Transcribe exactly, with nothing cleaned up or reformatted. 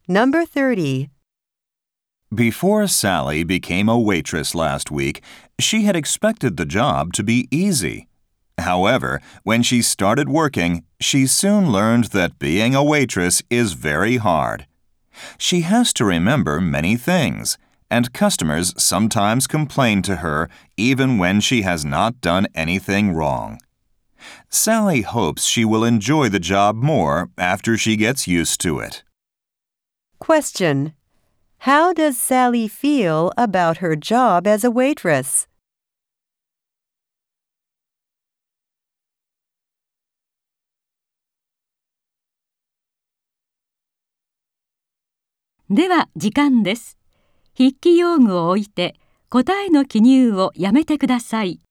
Number thirty. Before Sally became a waitress last week, she had expected the job to be easy. However, when she started working, she soon learned that being a waitress is very hard. She has to remember many things, and customers sometimes complain to her even when she has not done anything wrong. Sally hopes she will enjoy the job more after she gets used to it. Question. How does Sally feel about her job as a waitress? 「では時間です。筆記用具を置いて答えの記入をやめてください。